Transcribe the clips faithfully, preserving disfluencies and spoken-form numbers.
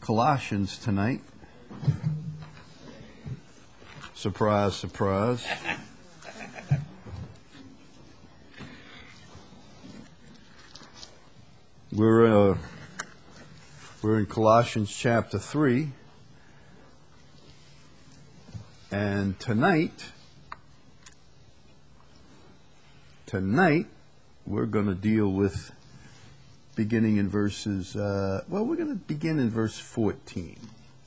Colossians tonight. Surprise, surprise. We're uh, we're in Colossians chapter three, and tonight, tonight we're going to deal with beginning in verses. Uh, well, we're going to begin in verse fourteen.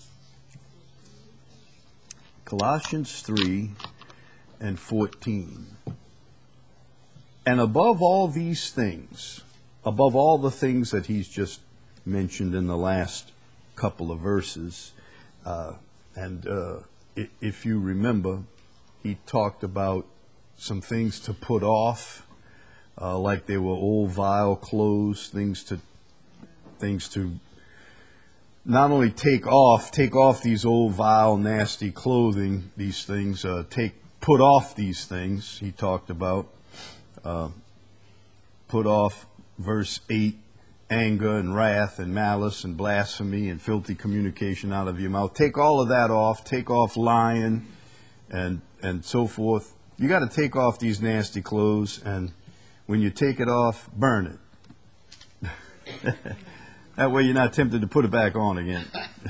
Colossians three and fourteen. And above all these things, above all the things that he's just mentioned in the last couple of verses, uh, and uh, if you remember, he talked about some things to put off, uh, like they were old vile clothes, things to things to not only take off, take off these old vile nasty clothing, these things, uh, take put off these things. He talked about uh, put off. Verse eight, anger and wrath and malice and blasphemy and filthy communication out of your mouth. Take all of that off. Take off lying and and so forth. You got to take off these nasty clothes, and when you take it off, burn it. That way you're not tempted to put it back on again.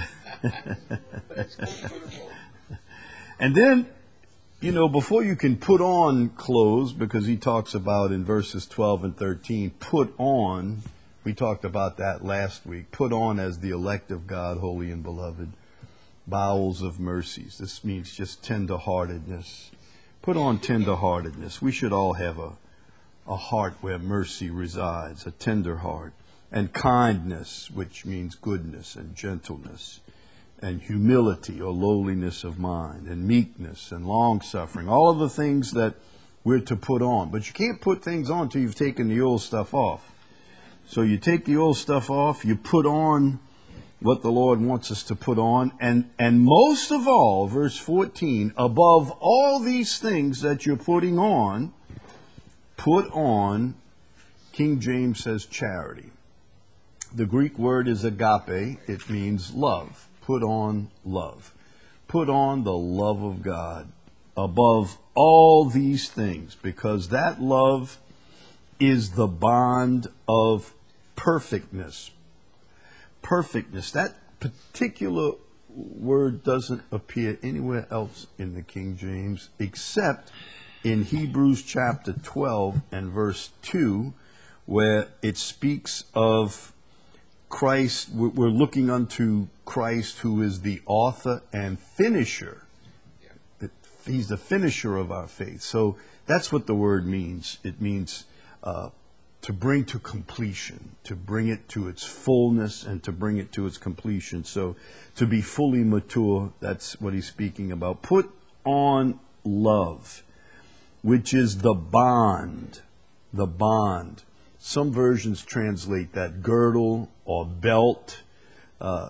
And then, you know, before you can put on clothes, because he talks about in verses twelve and thirteen, put on, we talked about that last week, put on as the elect of God, holy and beloved, bowels of mercies. This means just tenderheartedness. Put on tenderheartedness. We should all have a, a heart where mercy resides, a tender heart. And kindness, which means goodness and gentleness, and humility or lowliness of mind, and meekness and long-suffering, all of the things that we're to put on. But you can't put things on until you've taken the old stuff off. So you take the old stuff off, you put on what the Lord wants us to put on, and, and most of all, verse fourteen, above all these things that you're putting on, put on, King James says charity. The Greek word is agape. It means love. Put on love. Put on the love of God above all these things, because that love is the bond of perfectness. Perfectness. That particular word doesn't appear anywhere else in the King James except in Hebrews chapter twelve and verse two, where it speaks of Christ. We're looking unto Christ, who is the author and finisher. He's the finisher of our faith. So that's what the word means. It means uh, to bring to completion, to bring it to its fullness and to bring it to its completion. So to be fully mature, that's what he's speaking about. Put on love, which is the bond, the bond. Some versions translate that girdle or belt. Uh,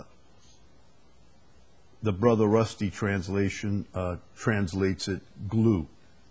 the Brother Rusty translation uh, translates it glue.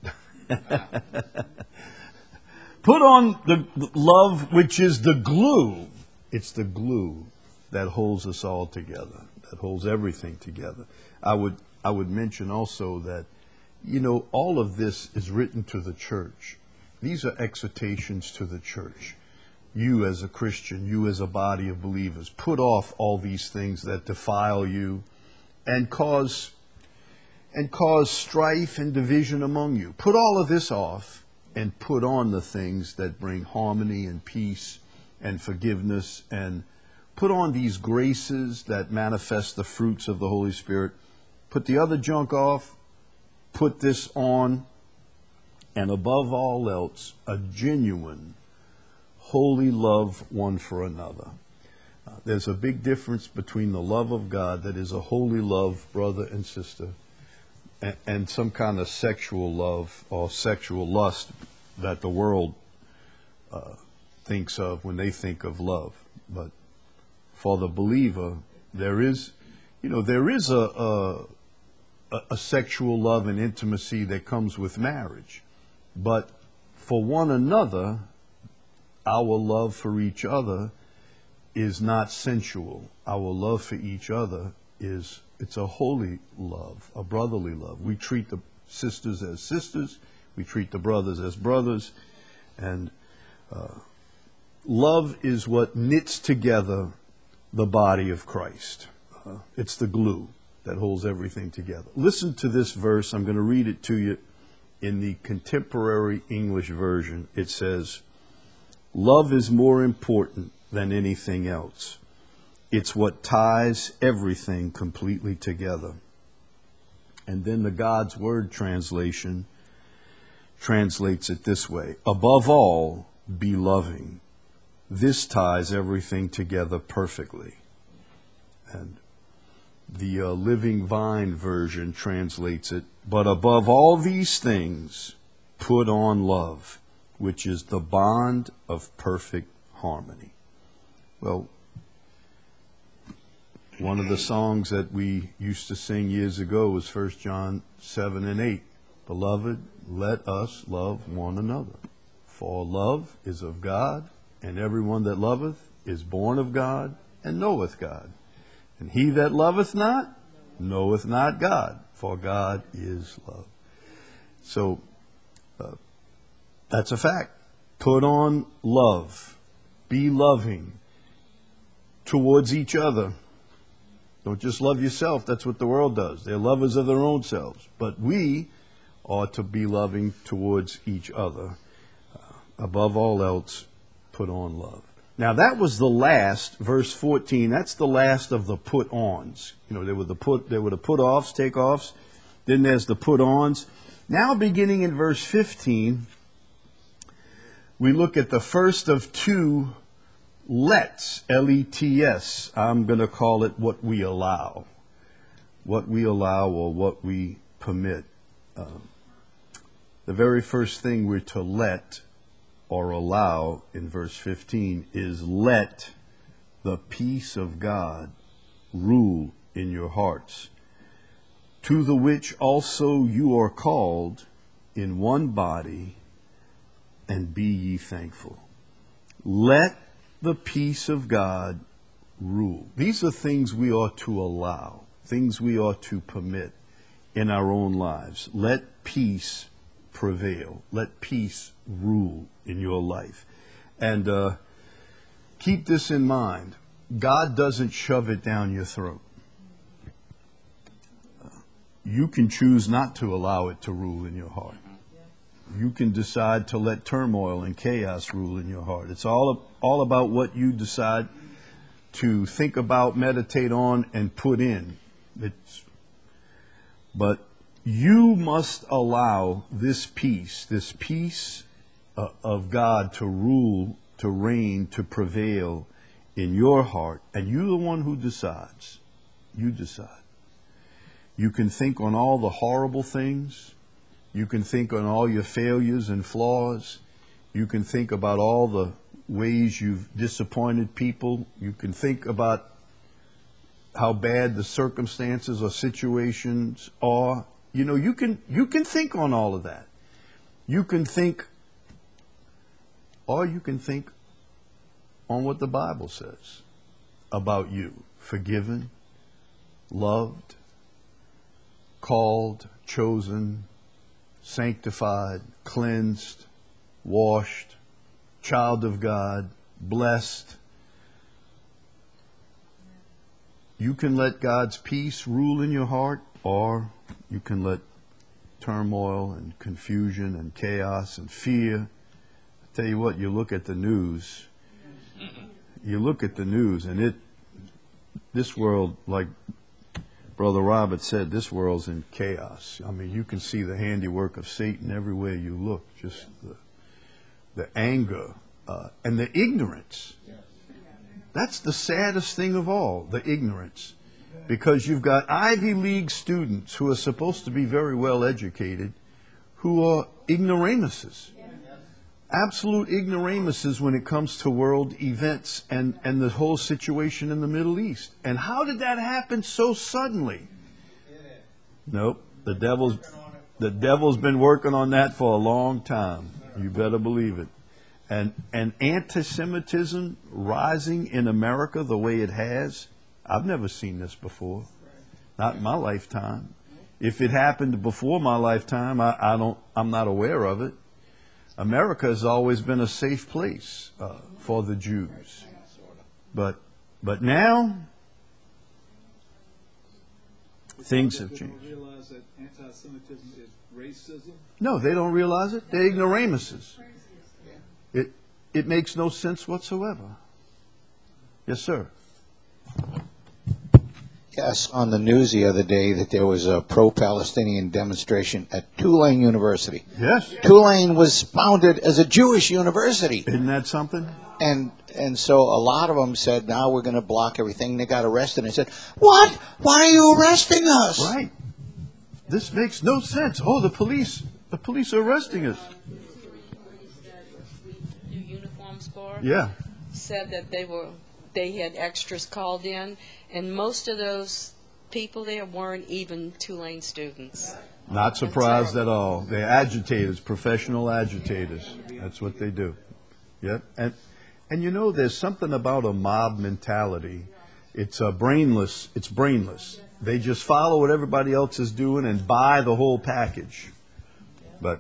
Put on the, the love, which is the glue. It's the glue that holds us all together, that holds everything together. I would I would mention also that, you know, all of this is written to the church. These are exhortations to the church. You as a Christian, you as a body of believers, put off all these things that defile you and cause and cause strife and division among you. Put all of this off and put on the things that bring harmony and peace and forgiveness, and put on these graces that manifest the fruits of the Holy Spirit. Put the other junk off, put this on, and above all else, a genuine holy love one for another. Uh, there's a big difference between the love of God, that is a holy love, brother and sister, and, and some kind of sexual love or sexual lust that the world uh, thinks of when they think of love. But for the believer, there is, you know, there is a, a, a sexual love and intimacy that comes with marriage. But for one another, our love for each other is not sensual. Our love for each other is, it's a holy love, a brotherly love. We treat the sisters as sisters. We treat the brothers as brothers. And uh, love is what knits together the body of Christ. Uh, it's the glue that holds everything together. Listen to this verse. I'm going to read it to you in the contemporary English version. It says, "Love is more important than anything else. It's what ties everything completely together." And then the God's Word translation translates it this way: "Above all, be loving. This ties everything together perfectly." And the uh, Living Vine version translates it, "But above all these things, put on love, which is the bond of perfect harmony." Well, one of the songs that we used to sing years ago was First John seven and eight. "Beloved, let us love one another. For love is of God, and everyone that loveth is born of God and knoweth God. And he that loveth not, knoweth not God, for God is love." So, uh, that's a fact. Put on love. Be loving towards each other. Don't just love yourself. That's what the world does. They're lovers of their own selves. But we ought to be loving towards each other. Uh, above all else, put on love. Now that was the last, verse fourteen, that's the last of the put-ons. You know, there were the put there were the put-offs, take-offs, then there's the put-ons. Now beginning in verse fifteen, we look at the first of two lets, L E T S. I'm going to call it what we allow. What we allow or what we permit. Um, the very first thing we're to let or allow in verse fifteen is let the peace of God rule in your hearts, to the which also you are called in one body, and be ye thankful. Let the peace of God rule. These are things we ought to allow, things we ought to permit in our own lives. Let peace prevail. Let peace rule in your life. And uh, keep this in mind. God doesn't shove it down your throat. Uh, you can choose not to allow it to rule in your heart. You can decide to let turmoil and chaos rule in your heart. It's all, all about what you decide to think about, meditate on, and put in. It's, but you must allow this peace, this peace uh, of God to rule, to reign, to prevail in your heart. And you're the one who decides. You decide. You can think on all the horrible things. You can think on all your failures and flaws. You can think about all the ways you've disappointed people. You can think about how bad the circumstances or situations are. You know, you can you can think on all of that. You can think, or you can think on what the Bible says about you. Forgiven, loved, called, chosen, sanctified, cleansed, washed, child of God, blessed. You can let God's peace rule in your heart, or you can let turmoil and confusion and chaos and fear. I tell you what, you look at the news, you look at the news, and it, this world, like Brother Robert said, this world's in chaos. I mean, you can see the handiwork of Satan everywhere you look. Just the, the anger uh, and the ignorance. That's the saddest thing of all, the ignorance. Because you've got Ivy League students who are supposed to be very well educated, who are ignoramuses. Absolute ignoramuses when it comes to world events and, and the whole situation in the Middle East. And how did that happen so suddenly? Nope. The devil's, the devil's been working on that for a long time. You better believe it. And, and anti-Semitism rising in America the way it has, I've never seen this before. Not in my lifetime. If it happened before my lifetime, I, I don't, I'm not aware of it. America has always been a safe place uh, for the Jews. But, but now, things have changed. People realize that anti-Semitism is racism? No, they don't realize it. They're ignoramuses. It, it makes no sense whatsoever. Yes, sir. Yes, on the news the other day that there was a pro-Palestinian demonstration at Tulane University. Yes. Tulane was founded as a Jewish university. Isn't that something? And and so a lot of them said, now we're going to block everything. They got arrested and said, what? Why are you arresting us? Right. This makes no sense. Oh, the police, the police are arresting us. Do uniforms for? Yeah. Said that they were they had extras called in, and most of those people there weren't even Tulane students. Not surprised at all. They're agitators, professional agitators. That's what they do. Yep. And and you know, there's something about a mob mentality. It's a brainless. It's brainless. They just follow what everybody else is doing and buy the whole package. But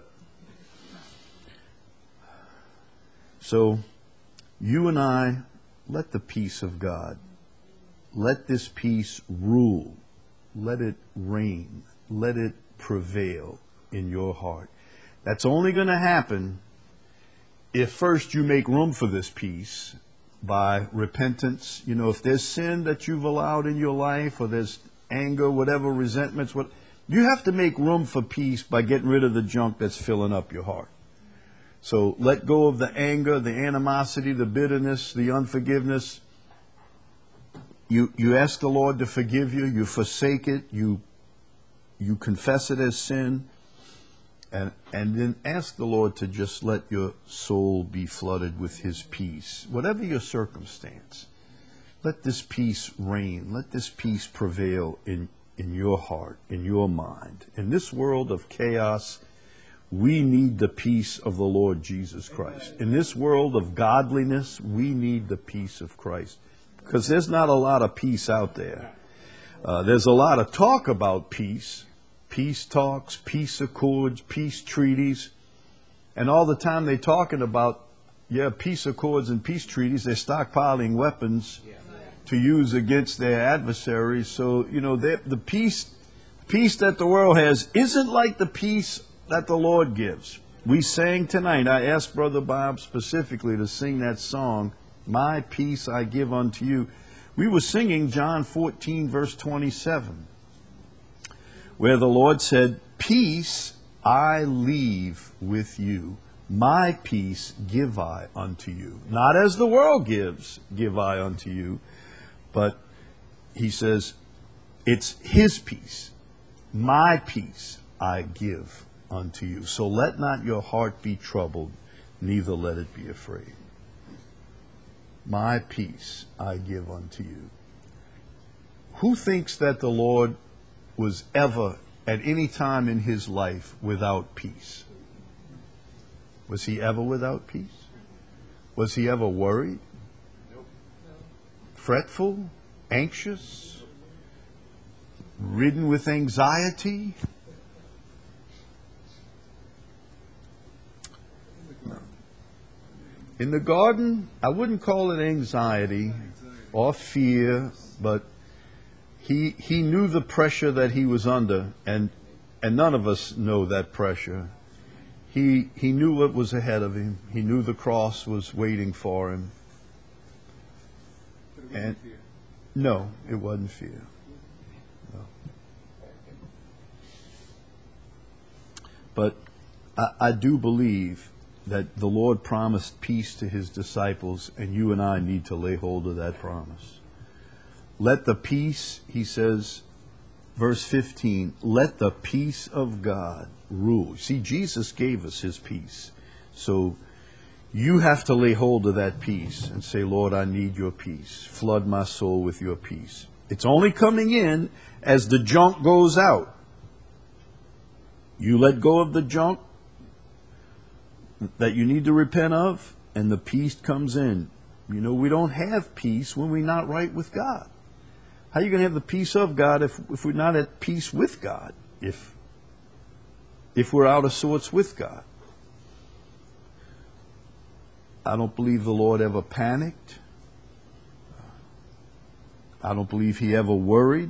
so you and I, let the peace of God, let this peace rule, let it reign, let it prevail in your heart. That's only going to happen if first you make room for this peace by repentance. You know, if there's sin that you've allowed in your life, or there's anger, whatever, resentments, what, you have to make room for peace by getting rid of the junk that's filling up your heart. So let go of the anger, the animosity, the bitterness, the unforgiveness. You you ask the Lord to forgive you. You forsake it. You you confess it as sin. And, and then ask the Lord to just let your soul be flooded with His peace. Whatever your circumstance, let this peace reign. Let this peace prevail in, in your heart, in your mind. In this world of chaos, we need the peace of the Lord Jesus Christ. In this world of godliness, we need the peace of Christ. Because there's not a lot of peace out there. Uh, there's a lot of talk about peace. Peace talks, peace accords, peace treaties. And all the time they're talking about, yeah, peace accords and peace treaties, they're stockpiling weapons to use against their adversaries. So, you know, the peace, peace that the world has isn't like the peace that the Lord gives. We sang tonight, I asked Brother Bob specifically to sing that song, My Peace I Give Unto You. We were singing John fourteen, verse twenty-seven, where the Lord said, peace I leave with you, my peace give I unto you. Not as the world gives, give I unto you, but He says, it's His peace, my peace I give unto you. So let not your heart be troubled, neither let it be afraid. My peace I give unto you. Who thinks that the Lord was ever at any time in His life without peace? Was He ever without peace? Was He ever worried? Fretful? Anxious? Ridden with anxiety? In the garden, I wouldn't call it anxiety or fear, but he he knew the pressure that he was under, and and none of us know that pressure. He he knew what was ahead of him. He knew the cross was waiting for him. And no, it wasn't fear. No. But I, I do believe that the Lord promised peace to His disciples, and you and I need to lay hold of that promise. Let the peace, He says, verse fifteen, let the peace of God rule. See, Jesus gave us His peace. So you have to lay hold of that peace and say, Lord, I need your peace. Flood my soul with your peace. It's only coming in as the junk goes out. You let go of the junk that you need to repent of, and the peace comes in. You know, we don't have peace when we're not right with God. How are you going to have the peace of God if, if we're not at peace with God? If, if we're out of sorts with God? I don't believe the Lord ever panicked. I don't believe he ever worried.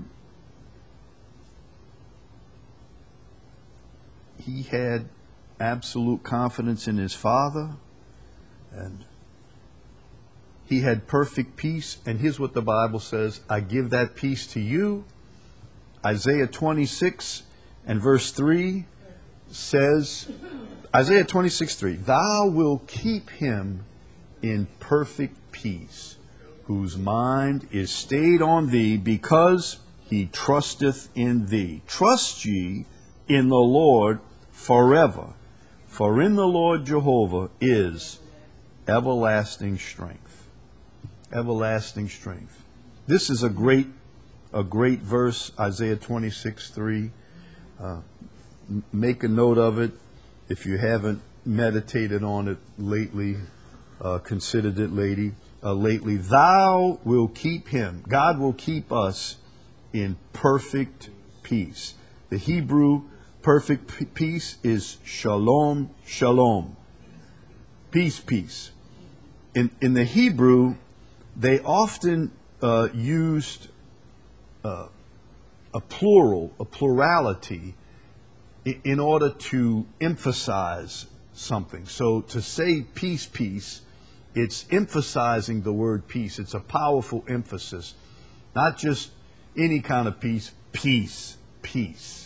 He had absolute confidence in his Father, and he had perfect peace. And here's what the Bible says: I give that peace to you. Isaiah twenty-six and verse three says, Isaiah twenty-six three, thou wilt keep him in perfect peace, whose mind is stayed on thee, because he trusteth in thee. Trust ye in the Lord forever, for in the Lord Jehovah is everlasting strength. Everlasting strength. This is a great, a great verse, Isaiah twenty-six three. Uh, m- make a note of it. If you haven't meditated on it lately, uh, considered it lately, uh, lately, thou will keep him. God will keep us in perfect peace. The Hebrew perfect p- peace is shalom, shalom. Peace, peace. In, in the Hebrew, they often uh, used uh, a plural, a plurality, in, in order to emphasize something. So to say peace, peace, it's emphasizing the word peace. It's a powerful emphasis. Not just any kind of peace, peace, peace.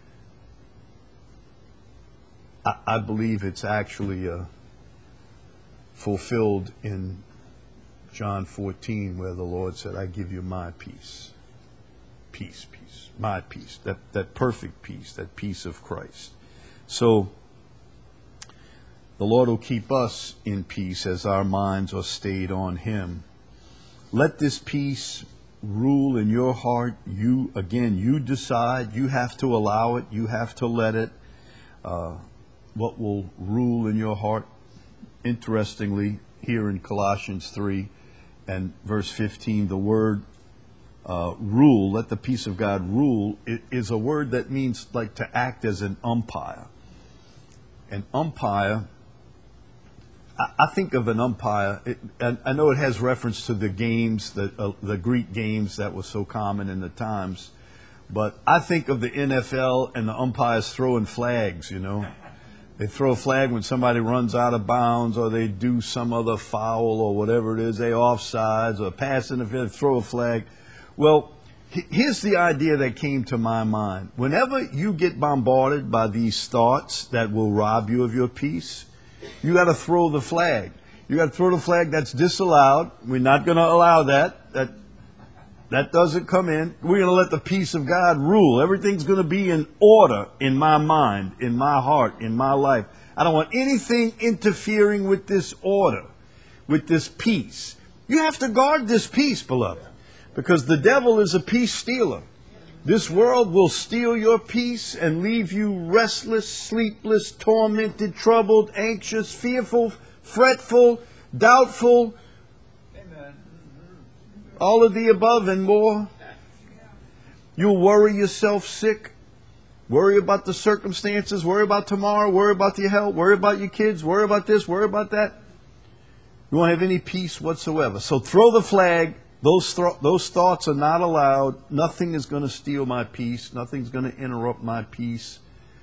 I, I believe it's actually uh, fulfilled in John fourteen, where the Lord said, I give you my peace. Peace, peace, my peace. That, that perfect peace, that peace of Christ. So, the Lord will keep us in peace as our minds are stayed on him. Let this peace rule in your heart. You, again, you decide. You have to allow it. You have to let it. Uh, what will rule in your heart? Interestingly, here in Colossians three and verse fifteen, the word uh, rule, let the peace of God rule, it is a word that means like to act as an umpire. An umpire, I, I think of an umpire, it, and I know it has reference to the games, the, uh, the Greek games that were so common in the times, but I think of the N F L and the umpires throwing flags, you know. They throw a flag when somebody runs out of bounds, or they do some other foul or whatever it is. They offsides or pass interference, throw a flag. Well, here's the idea that came to my mind. Whenever you get bombarded by these thoughts that will rob you of your peace, you got to throw the flag. You got to throw the flag that's disallowed. We're not going to allow that. That that doesn't come in. We're going to let the peace of God rule. Everything's going to be in order in my mind, in my heart, in my life. I don't want anything interfering with this order, with this peace. You have to guard this peace, beloved, because the devil is a peace stealer. This world will steal your peace and leave you restless, sleepless, tormented, troubled, anxious, fearful, fretful, doubtful, all of the above and more. You'll worry yourself sick. Worry about the circumstances. Worry about tomorrow. Worry about your health. Worry about your kids. Worry about this. Worry about that. You won't have any peace whatsoever. So throw the flag. Those, th- those thoughts are not allowed. Nothing is going to steal my peace. Nothing's going to interrupt my peace.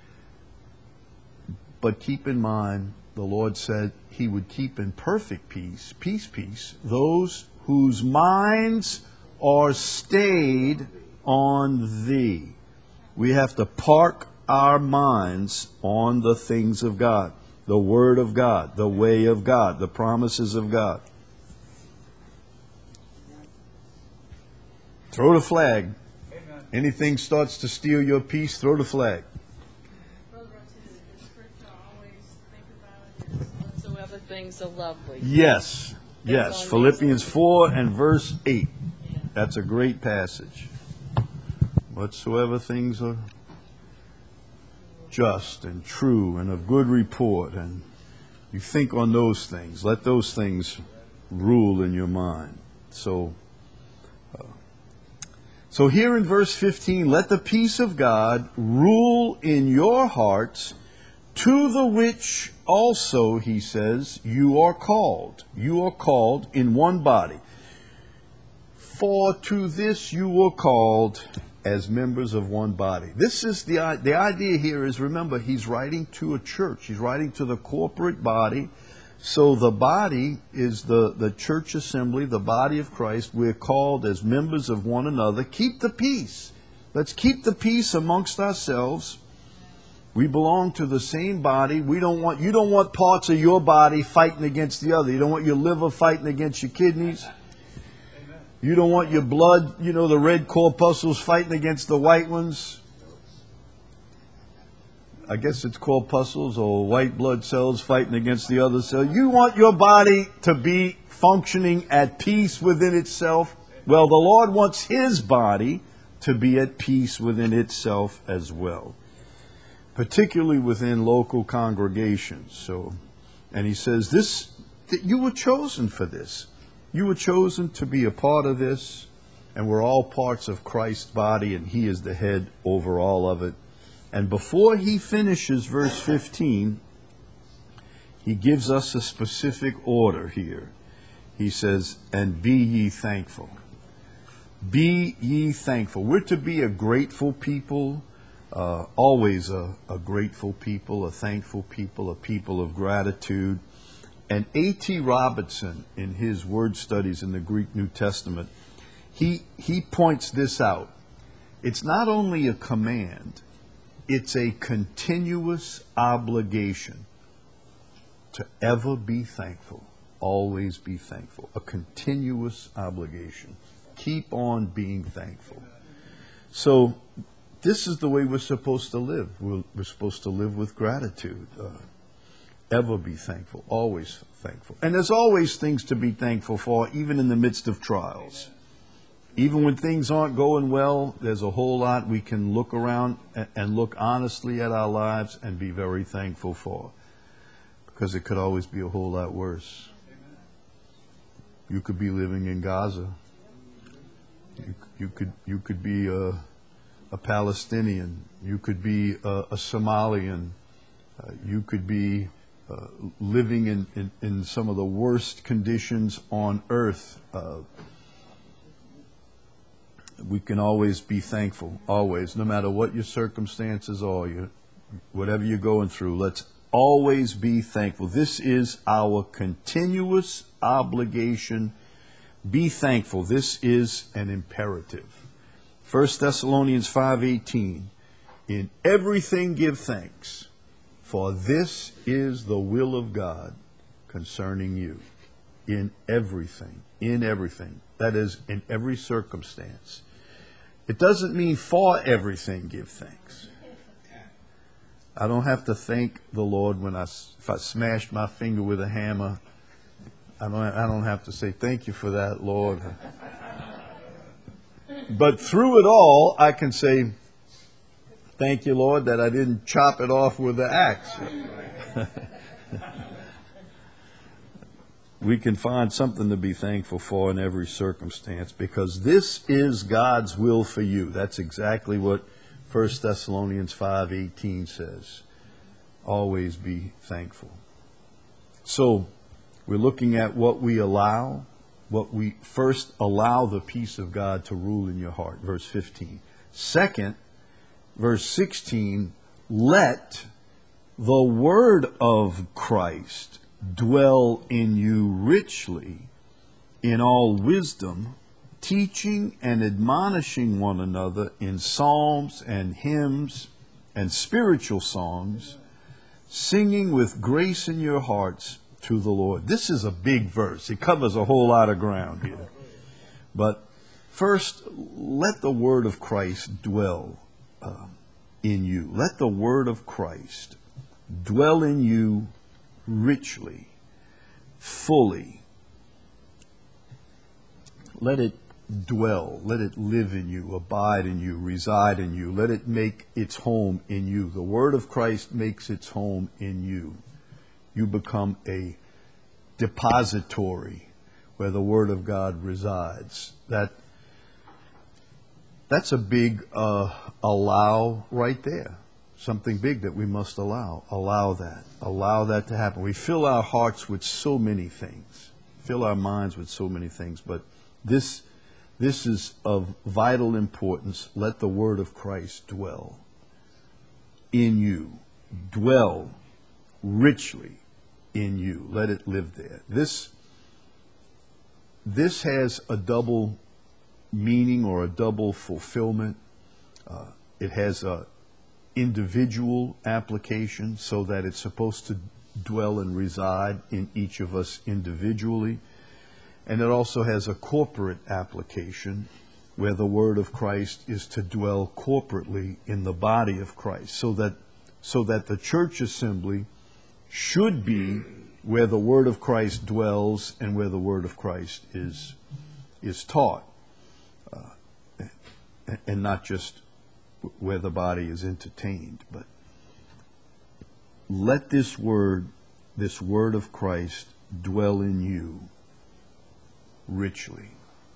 But keep in mind, the Lord said he would keep in perfect peace, peace, peace, those whose minds are stayed on thee. We have to park our minds on the things of God, the Word of God, the way of God, the promises of God. Throw the flag. Amen. Anything starts to steal your peace, throw the flag. Brother, the scripture always think about is whatsoever things are lovely. Yes. Yes, Philippians four and verse eight. That's a great passage. Whatsoever things are just and true and of good report, and You think on those things. Let those things rule in your mind. So, uh, so here in verse fifteen, let the peace of God rule in your hearts, to the which also, he says, you are called. You are called in one body. For to this you were called as members of one body. This is the, the idea here is, remember, he's writing to a church. He's writing to the corporate body. So the body is the, the church assembly, the body of Christ. We're called as members of one another. Keep the peace. Let's keep the peace amongst ourselves. We belong to the same body. We don't want, you don't want parts of your body fighting against the other. You don't want your liver fighting against your kidneys. You don't want your blood, you know, the red corpuscles fighting against the white ones. I guess it's corpuscles or white blood cells fighting against the other cell. You want your body to be functioning at peace within itself. Well, the Lord wants His body to be at peace within itself as well, particularly within local congregations. So, and He says this, that you were chosen for this. You were chosen to be a part of this, and we're all parts of Christ's body, and He is the head over all of it. And before he finishes verse fifteen, he gives us a specific order here. He says, and be ye thankful. Be ye thankful. We're to be a grateful people, uh, always a, a grateful people, a thankful people, a people of gratitude. And A T Robertson, in his word studies in the Greek New Testament, he, he points this out. It's not only a command, it's a continuous obligation to ever be thankful, always be thankful. A continuous obligation. Keep on being thankful. So this is the way we're supposed to live. We're, we're supposed to live with gratitude. Uh, Ever be thankful, always thankful. And there's always things to be thankful for, even in the midst of trials. Even when things aren't going well, there's a whole lot we can look around and, and look honestly at our lives and be very thankful for. Because it could always be a whole lot worse. You could be living in Gaza. You, you could you could be a, a Palestinian. You could be a, a Somalian. Uh, you could be Uh, living in, in, in some of the worst conditions on earth. Uh, we can always be thankful, always, no matter what your circumstances are, you, whatever you're going through, let's always be thankful. This is our continuous obligation. Be thankful. This is an imperative. First Thessalonians five eighteen, in everything give thanks, for this is the will of God concerning you. In everything. In everything. That is, in every circumstance. It doesn't mean for everything give thanks. I don't have to thank the Lord when I, if I smashed my finger with a hammer. I don't, I don't have to say, thank you for that, Lord. But through it all, I can say, thank you, Lord, that I didn't chop it off with the axe. We can find something to be thankful for in every circumstance, because this is God's will for you. That's exactly what First Thessalonians five eighteen says. Always be thankful. So, we're looking at what we allow, what we first allow the peace of God to rule in your heart, verse fifteen. Second, verse sixteen, let the word of Christ dwell in you richly in all wisdom, teaching and admonishing one another in psalms and hymns and spiritual songs, singing with grace in your hearts to the Lord. This is a big verse. It covers a whole lot of ground here. But first, let the word of Christ dwell uh, in you. Let the word of Christ dwell in you richly, fully. Let it dwell. Let it live in you, abide in you, reside in you. Let it make its home in you. The word of Christ makes its home in you. You become a depository where the Word of God resides. That that's a big uh, allow right there. Something big that we must allow. Allow that. Allow that to happen. We fill our hearts with so many things. Fill our minds with so many things. But this this is of vital importance. Let the Word of Christ dwell in you. Dwell richly in you. Let it live there. This this has a double meaning or a double fulfillment. Uh, it has a individual application so that it's supposed to dwell and reside in each of us individually. And it also has a corporate application where the Word of Christ is to dwell corporately in the body of Christ, so that so that the church assembly should be where the Word of Christ dwells and where the Word of Christ is is taught, uh, and not just where the body is entertained. But let this word, this Word of Christ, dwell in you richly,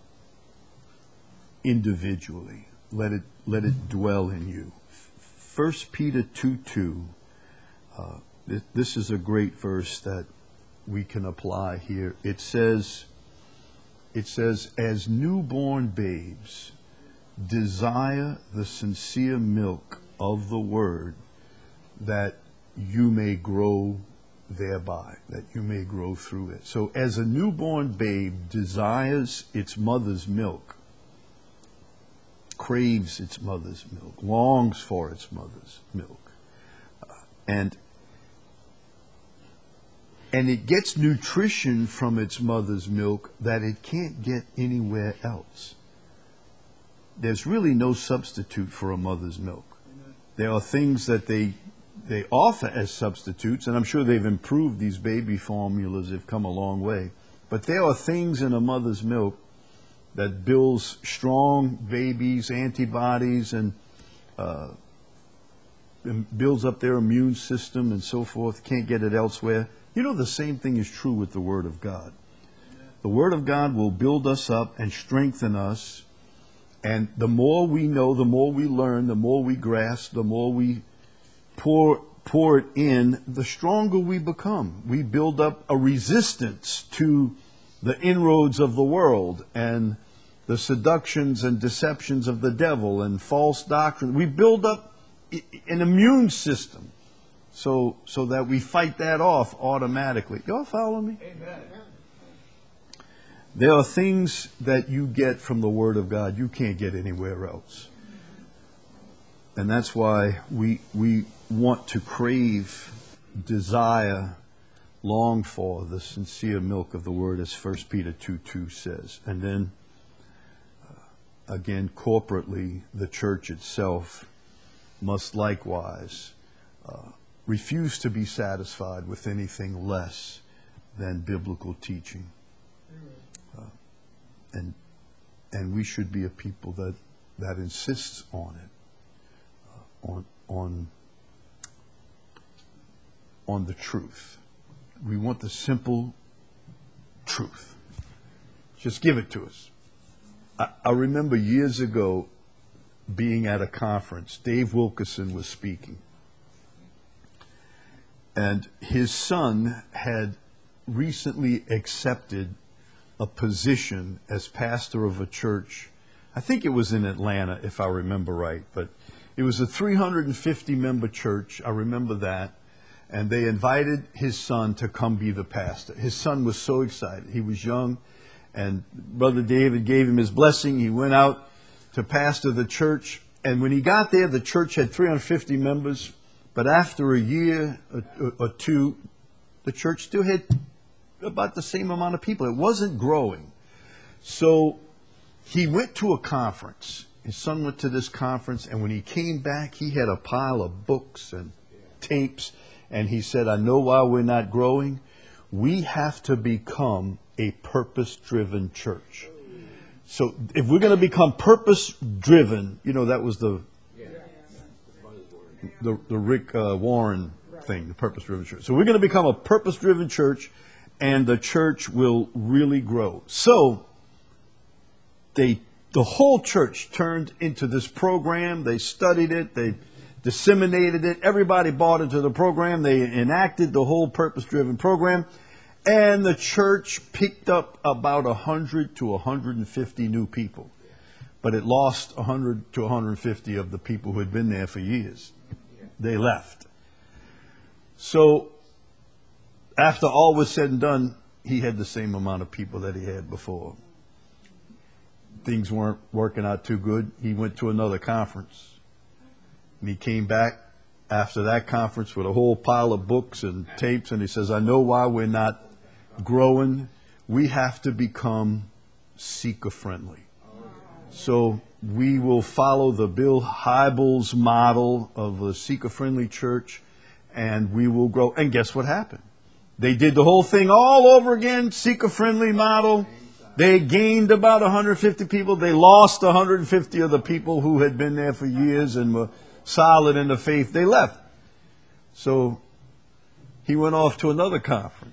individually. Let it let it dwell in you. First Peter two two. Uh, this, this is a great verse that we can apply here. It says, it says, as newborn babes, desire the sincere milk of the Word, that you may grow thereby, that you may grow through it. So as a newborn babe desires its mother's milk, craves its mother's milk, longs for its mother's milk, uh, and and it gets nutrition from its mother's milk that it can't get anywhere else. There's really no substitute for a mother's milk. There are things that they they offer as substitutes, and I'm sure they've improved these baby formulas. They've come a long way. But there are things in a mother's milk that builds strong babies, antibodies, and, uh, and builds up their immune system and so forth. Can't get it elsewhere. You know, the same thing is true with the Word of God. The Word of God will build us up and strengthen us. And the more we know, the more we learn, the more we grasp, the more we pour pour it in, the stronger we become. We build up a resistance to the inroads of the world and the seductions and deceptions of the devil and false doctrine. We build up an immune system so so that we fight that off automatically. Y'all follow me? Amen. There are things that you get from the Word of God you can't get anywhere else. And that's why we we want to crave, desire, long for the sincere milk of the Word, as First Peter two two says. And then, uh, again, corporately, the church itself must likewise uh, refuse to be satisfied with anything less than biblical teaching. Uh, and and we should be a people that, that insists on it, uh, on on on the truth. We want the simple truth. Just give it to us. I, I remember years ago being at a conference. Dave Wilkerson was speaking. And his son had recently accepted a position as pastor of a church. I think it was in Atlanta, if I remember right. But it was a three hundred fifty member church. I remember that. And they invited his son to come be the pastor. His son was so excited. He was young, and Brother David gave him his blessing. He went out to pastor the church. And when he got there, the church had three hundred fifty members. But after a year or, or two, the church still had about the same amount of people. It wasn't growing. So he went to a conference. His son went to this conference, and when he came back, he had a pile of books and tapes. And he said, I know why we're not growing. We have to become a purpose-driven church. So if we're going to become purpose-driven, you know, that was the the, the Rick uh, Warren thing, the purpose-driven church. So we're going to become a purpose-driven church, and the church will really grow. So they, the whole church turned into this program. They studied it. They disseminated it. Everybody bought into the program. They enacted the whole purpose-driven program. And the church picked up about one hundred to one hundred fifty new people. But it lost one hundred to one hundred fifty of the people who had been there for years. They left. So after all was said and done, he had the same amount of people that he had before. Things weren't working out too good. He went to another conference. And he came back after that conference with a whole pile of books and tapes. And he says, I know why we're not growing. We have to become seeker-friendly. So we will follow the Bill Hybels model of a seeker-friendly church, and we will grow. And guess what happened? They did the whole thing all over again, seeker-friendly model. They gained about one hundred fifty people. They lost one hundred fifty of the people who had been there for years and were solid in the faith. They left. So he went off to another conference.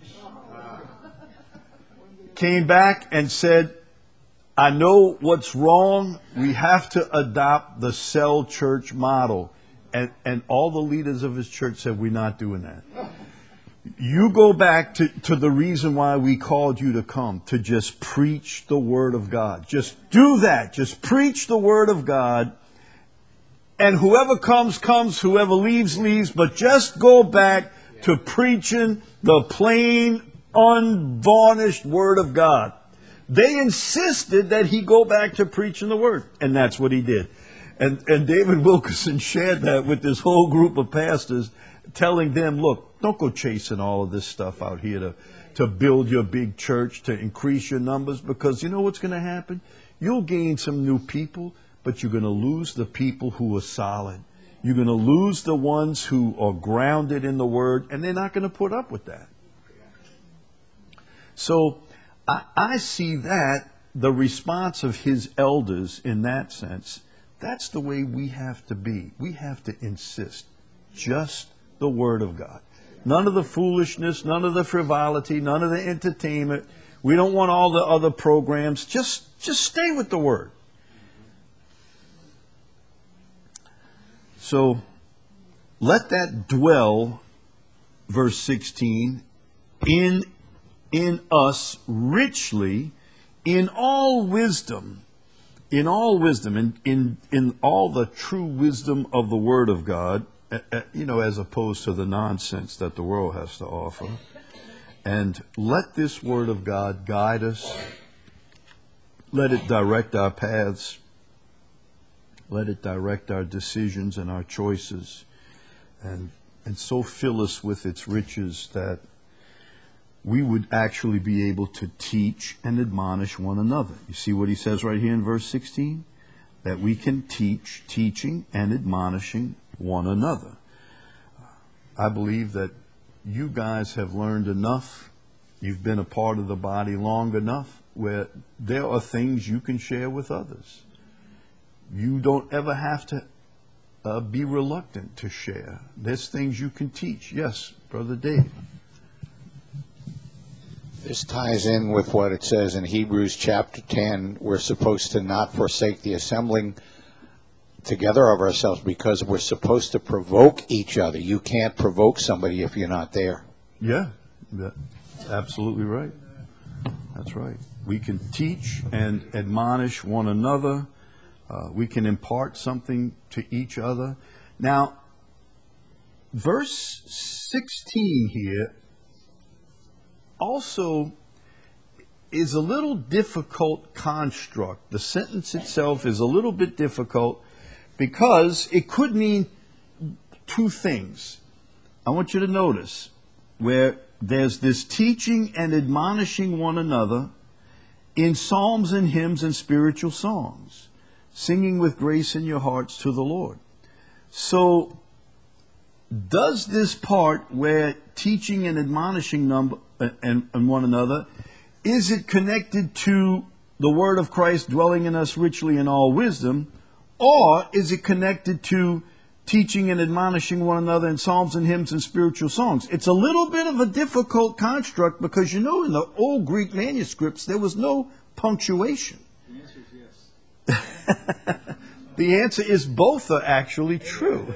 Came back and said, I know what's wrong. We have to adopt the cell church model. And, and all the leaders of his church said, we're not doing that. You go back to, to the reason why we called you to come, to just preach the Word of God. Just do that. Just preach the Word of God. And whoever comes, comes. Whoever leaves, leaves. But just go back to preaching the plain, unvarnished Word of God. They insisted that he go back to preaching the Word. And that's what he did. And, and David Wilkerson shared that with this whole group of pastors, telling them, look, don't go chasing all of this stuff out here to, to build your big church, to increase your numbers, because you know what's going to happen? You'll gain some new people, but you're going to lose the people who are solid. You're going to lose the ones who are grounded in the Word, and they're not going to put up with that. So I, I see that, the response of his elders in that sense, that's the way we have to be. We have to insist. Just the Word of God. None of the foolishness, none of the frivolity, none of the entertainment. We don't want all the other programs. Just, just stay with the Word. So let that dwell, verse sixteen, in in us richly in all wisdom, in all wisdom, in, in, in all the true wisdom of the Word of God, uh, uh, you know, as opposed to the nonsense that the world has to offer. And let this Word of God guide us. Let it direct our paths. Let it direct our decisions and our choices. And, and so fill us with its riches that we would actually be able to teach and admonish one another. You see what he says right here in verse sixteen? That we can teach, teaching and admonishing one another. I believe that you guys have learned enough. You've been a part of the body long enough where there are things you can share with others. You don't ever have to uh, be reluctant to share. There's things you can teach. Yes, Brother Dave. This ties in with what it says in Hebrews chapter ten. We're supposed to not forsake the assembling together of ourselves because we're supposed to provoke each other. You can't provoke somebody if you're not there. Yeah, that's absolutely right. That's right. We can teach and admonish one another. Uh, we can impart something to each other. Now, verse sixteen here also is a little difficult construct. The sentence itself is a little bit difficult because it could mean two things. I want you to notice where there's this teaching and admonishing one another in psalms and hymns and spiritual songs, singing with grace in your hearts to the Lord. So does this part where teaching and admonishing number and, and one another, is it connected to the Word of Christ dwelling in us richly in all wisdom, or is it connected to teaching and admonishing one another in psalms and hymns and spiritual songs. It's a little bit of a difficult construct because, you know, in the old Greek manuscripts, there was no punctuation. The answer is yes. The answer is both are actually true.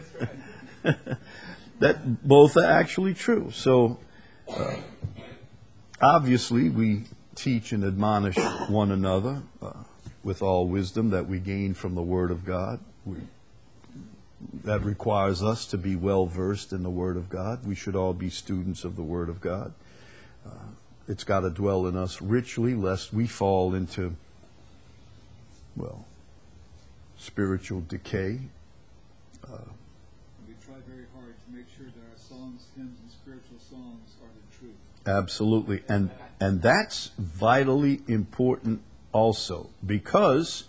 That both are actually true. So, uh, obviously, we teach and admonish one another uh, with all wisdom that we gain from the Word of God. We, that requires us to be well versed in the Word of God. We should all be students of the Word of God. Uh, it's got to dwell in us richly, lest we fall into, well, spiritual decay. Uh, We try very hard to make sure that our songs, hymns, and spiritual songs are the truth. Absolutely. And and that's vitally important also, because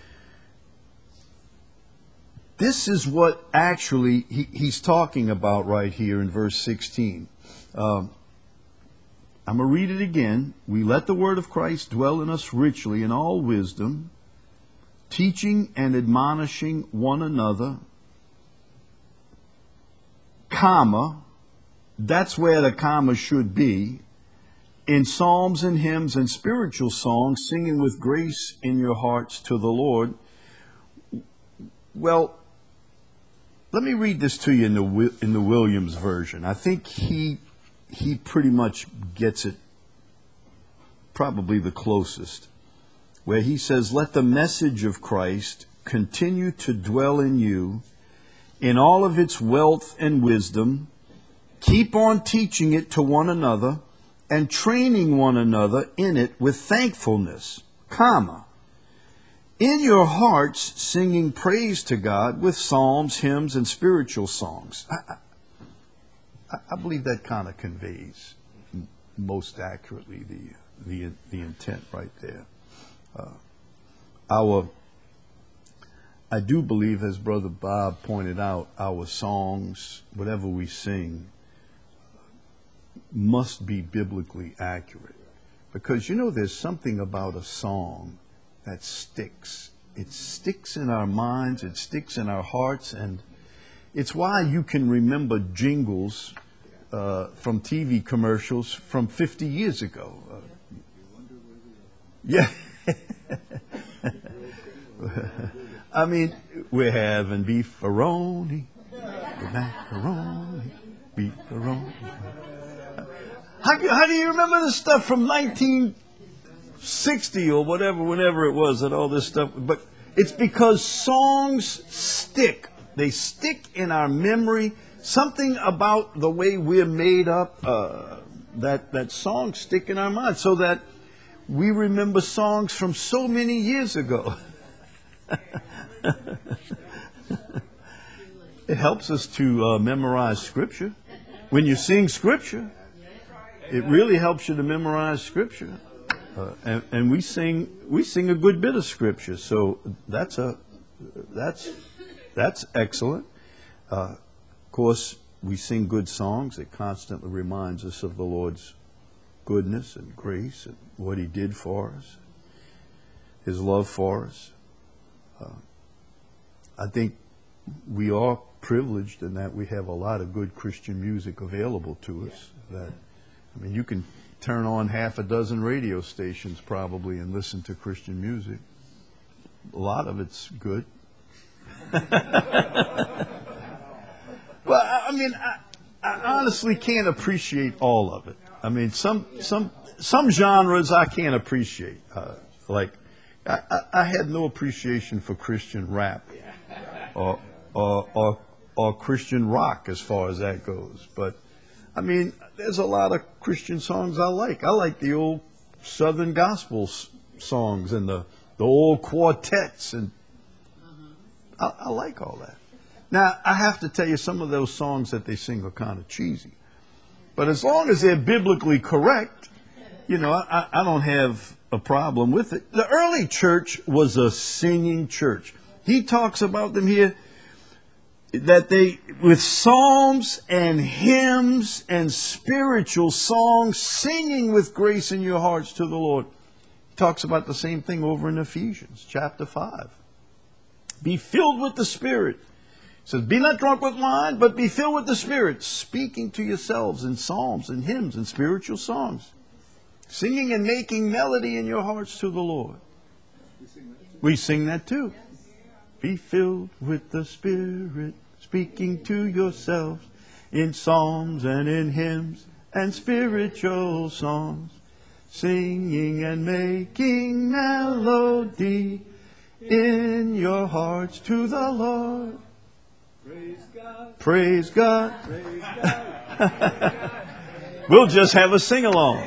this is what actually he, he's talking about right here in verse sixteen. Um, I'm going to read it again. We let the word of Christ dwell in us richly in all wisdom, teaching and admonishing one another, comma, that's where the comma should be, in psalms and hymns and spiritual songs, singing with grace in your hearts to the Lord. Well, let me read this to you in the in the Williams version. I think he he pretty much gets it probably the closest, where he says, "Let the message of Christ continue to dwell in you in all of its wealth and wisdom. Keep on teaching it to one another and training one another in it with thankfulness, comma, in your hearts singing praise to God with psalms, hymns, and spiritual songs." I, I, I believe that kind of conveys m- most accurately the, the, the intent right there. Uh, our, I do believe, as Brother Bob pointed out, our songs, whatever we sing, must be biblically accurate. Because, you know, there's something about a song that sticks. It sticks in our minds, it sticks in our hearts, and it's why you can remember jingles uh, from T V commercials from fifty years ago. Uh, yeah. I mean, we're having beefaroni, macaroni, beefaroni. How, how do you remember the stuff from nineteen sixty or whatever, whenever it was, and all this stuff? But it's because songs stick. They stick in our memory. Something about the way we're made up, uh, that, that songs stick in our minds, so that we remember songs from so many years ago. It helps us to uh, memorize Scripture. When you sing Scripture, it really helps you to memorize Scripture. Uh, and, and we sing we sing a good bit of Scripture, so that's a that's that's excellent. Uh, of course, we sing good songs. It constantly reminds us of the Lord's goodness and grace and what He did for us, His love for us. Uh, I think we are privileged in that we have a lot of good Christian music available to us. That I mean, you can turn on half a dozen radio stations probably and listen to Christian music. A lot of it's good. Well, I mean, I, I honestly can't appreciate all of it. I mean, some some some genres I can't appreciate. Uh, like, I, I, I had no appreciation for Christian rap or or or, or Christian rock as far as that goes. But I mean, there's a lot of Christian songs I like. I like the old Southern gospel s- songs and the, the old quartets, and I, I like all that. Now, I have to tell you, some of those songs that they sing are kind of cheesy. But as long as they're biblically correct, you know, I, I don't have a problem with it. The early church was a singing church. He talks about them here, that they, with psalms and hymns and spiritual songs, singing with grace in your hearts to the Lord. He talks about the same thing over in Ephesians chapter five. Be filled with the Spirit, says, be not drunk with wine, but be filled with the Spirit, speaking to yourselves in psalms and hymns and spiritual songs, singing and making melody in your hearts to the Lord. We sing that too. Be filled with the Spirit, speaking to yourselves in psalms and in hymns and spiritual songs, singing and making melody in your hearts to the Lord. Praise God. Praise God. Praise God. We'll just have a sing-along.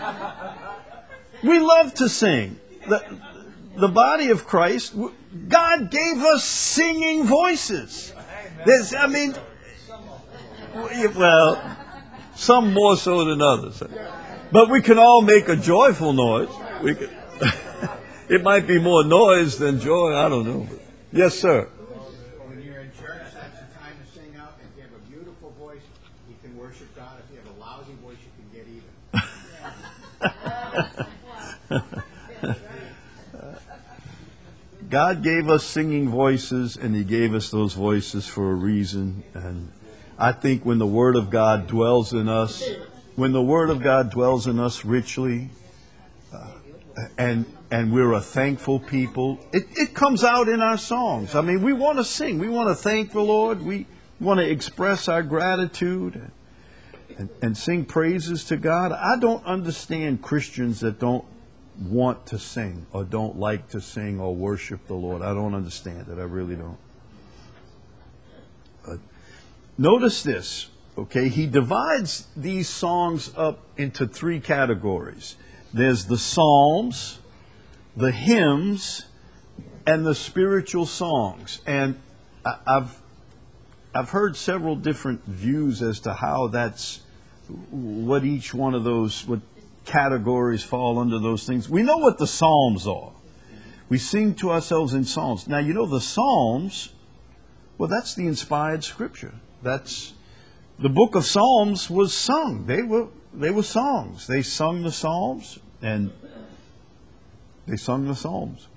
We love to sing. The, the body of Christ, God gave us singing voices. There's, I mean, well, some more so than others. But we can all make a joyful noise. We can, it might be more noise than joy. I don't know. Yes, sir. When you're in church, that's the time to sing out. If you have a beautiful voice, you can worship God. If you have a lousy voice, you can get even. God gave us singing voices, and He gave us those voices for a reason. And I think when the Word of God dwells in us, when the Word of God dwells in us richly, uh, and and we're a thankful people, it, it comes out in our songs. I mean, we want to sing. We want to thank the Lord. We want to express our gratitude and, and, and sing praises to God. I don't understand Christians that don't want to sing or don't like to sing or worship the Lord. I don't understand it. I really don't. But notice this, okay? He divides these songs up into three categories. There's the psalms, the hymns, and the spiritual songs. And I- I've I've heard several different views as to how that's what each one of those what categories fall under those things. We know what the Psalms are. We sing to ourselves in Psalms. Now, you know, the Psalms, well, that's the inspired scripture. That's the book of Psalms was sung. They were they were songs. They sung the Psalms, and they sung the Psalms.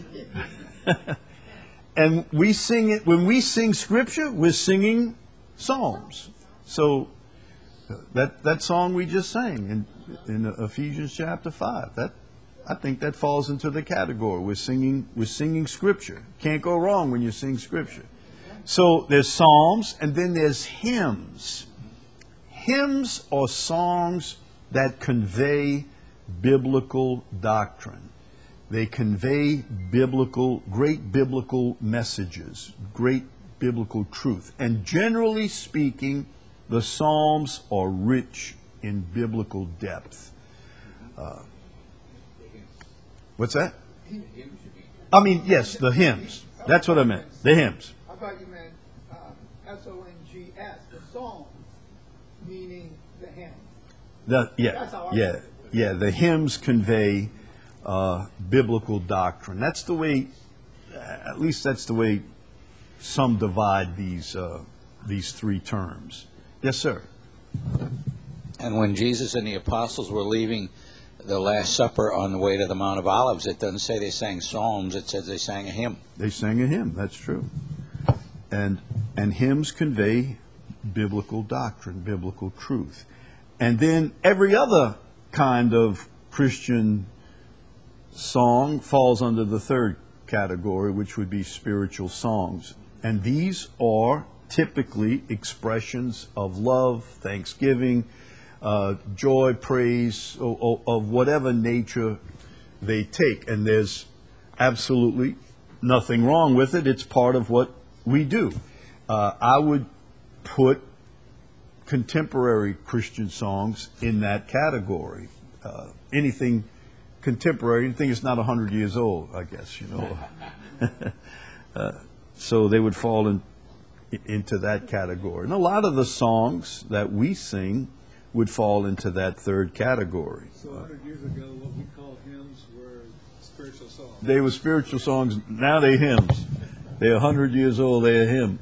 And we sing it when we sing scripture, we're singing Psalms. So that that song we just sang in in Ephesians chapter five, that I think that falls into the category. We're singing we're singing scripture. Can't go wrong when you sing scripture. So there's psalms, and then there's hymns. Hymns are songs that convey biblical doctrine. They convey biblical, great biblical messages, great biblical truth. And generally speaking, the psalms are rich in biblical depth. Uh, what's that? I mean, yes, the hymns. That's what I meant. The hymns. I thought you meant uh, S O N G S, the Psalms, meaning the hymn. The, yeah, That's how I yeah, read it. yeah. The hymns convey uh, biblical doctrine. That's the way, at least that's the way some divide these uh, these three terms. Yes, sir. And when Jesus and the apostles were leaving the Last Supper on the way to the Mount of Olives, it doesn't say they sang psalms, it says they sang a hymn. They sang a hymn. That's true. And and hymns convey biblical doctrine, biblical truth. And then every other kind of Christian song falls under the third category, which would be spiritual songs. And these are typically expressions of love, thanksgiving, uh, joy, praise, o- o- of whatever nature they take. And there's absolutely nothing wrong with it. It's part of what we do. Uh, I would put contemporary Christian songs in that category. Uh, anything contemporary, anything that's not one hundred years old, I guess, you know. uh, so they would fall in, into that category. And a lot of the songs that we sing would fall into that third category. So one hundred years ago, what we called hymns were spiritual songs. They were spiritual songs. Now they're hymns. They're one hundred years old. They're a hymn.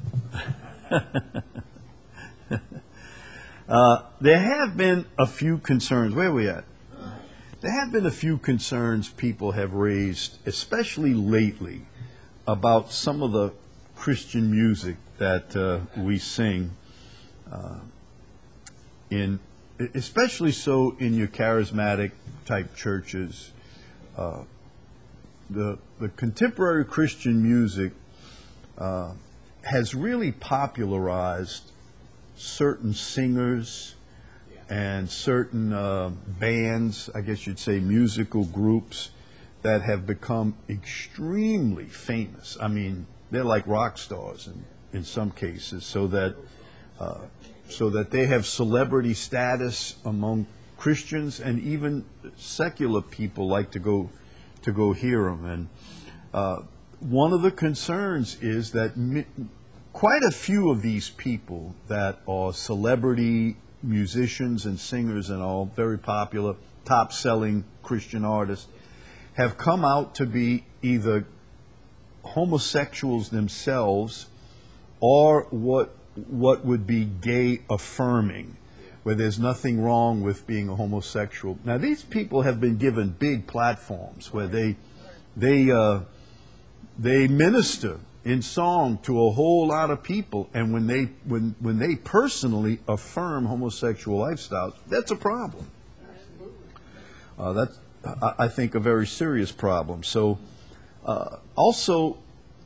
uh, there have been a few concerns. Where are we at? There have been a few concerns people have raised, especially lately, about some of the Christian music that uh, we sing, uh, in especially so in your charismatic type churches. Uh, the the contemporary Christian music uh, has really popularized certain singers and certain uh, bands, I guess you'd say musical groups, that have become extremely famous. I mean, they're like rock stars in, in some cases, so that uh, so that they have celebrity status among Christians, and even secular people like to go to go hear them. And uh, one of the concerns is that mi- quite a few of these people that are celebrity musicians and singers and all, very popular, top-selling Christian artists, have come out to be either homosexuals themselves or what what would be gay affirming, where there's nothing wrong with being a homosexual. Now, these people have been given big platforms where they they uh, they minister in song to a whole lot of people, and when they when when they personally affirm homosexual lifestyles, that's a problem. Uh, that's I, I think a very serious problem. So, uh, also,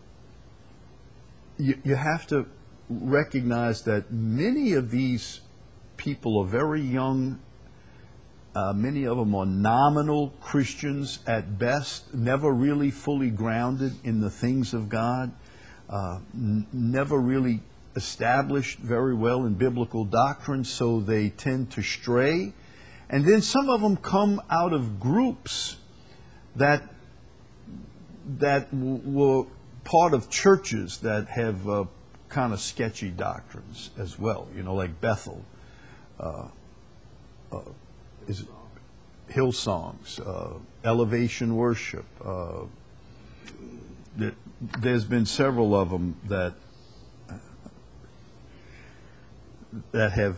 you you have to recognize that many of these people are very young. Uh, many of them are nominal Christians at best, never really fully grounded in the things of God, uh, n- never really established very well in biblical doctrine, so they tend to stray. And then some of them come out of groups that that w- were part of churches that have uh, kind of sketchy doctrines as well, you know, like Bethel. Uh, uh, is it Hillsongs, uh, Elevation Worship. Uh, th- there's been several of them that uh, that have